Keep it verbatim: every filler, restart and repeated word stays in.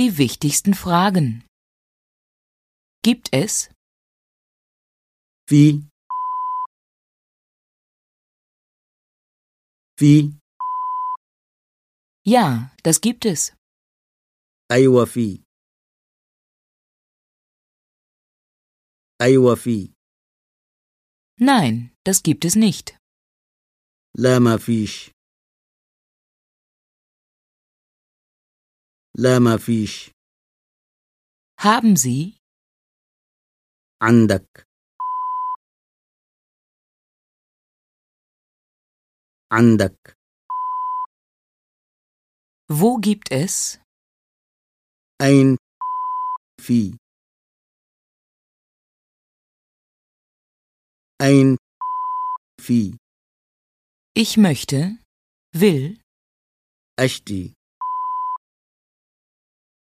die wichtigsten Fragen. Gibt es? في في Ja, das gibt es. أيوة في أيوة في Nein, das gibt es nicht. لا ما فيش لا ما فيش Haben Sie? عندك عندك Wo gibt es? أين في أين في Ich möchte, will, أشتي